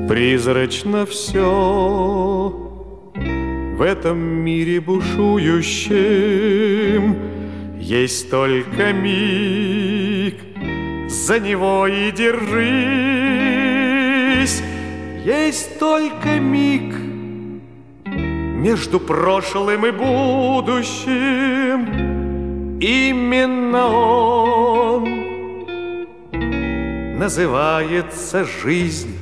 Призрачно все в этом мире бушующем. Есть только миг, за него и держись. Есть только миг между прошлым и будущим. Именно он называется жизнь.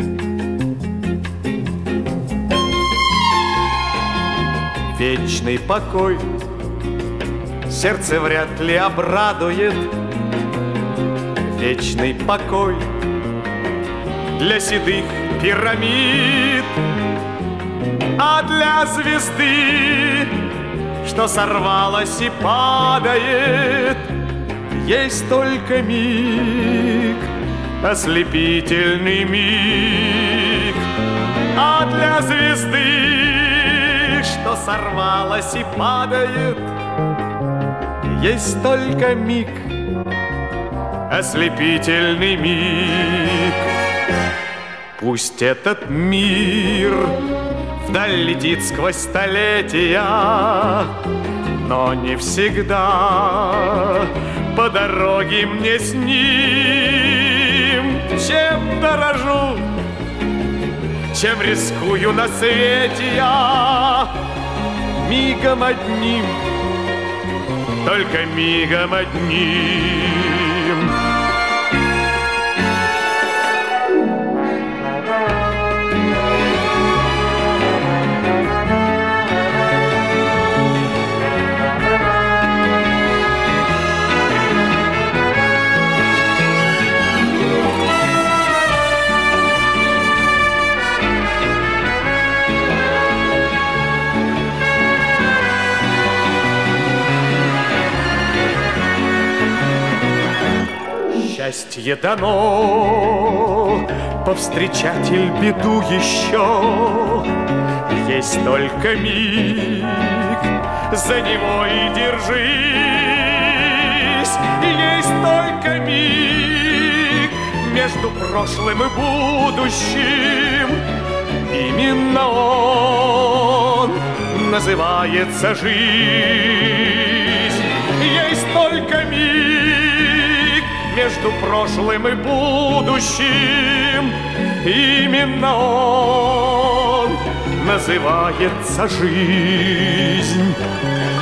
Вечный покой сердце вряд ли обрадует. Вечный покой для седых пирамид, а для звезды, что сорвалась и падает, есть только миг, ослепительный миг. А для звезды, что сорвалась и падает, есть только миг, ослепительный миг. Пусть этот мир вдаль летит сквозь столетия, но не всегда по дороге мне с ним. Чем дорожу, чем рискую на свете я, мигом одним, только мигом одним. Счастье дано, повстречатель беду еще. Есть только миг, за него и держись. Есть только миг между прошлым и будущим. Именно он называется жизнь. Есть только миг между прошлым и будущим. Именно он называется жизнь.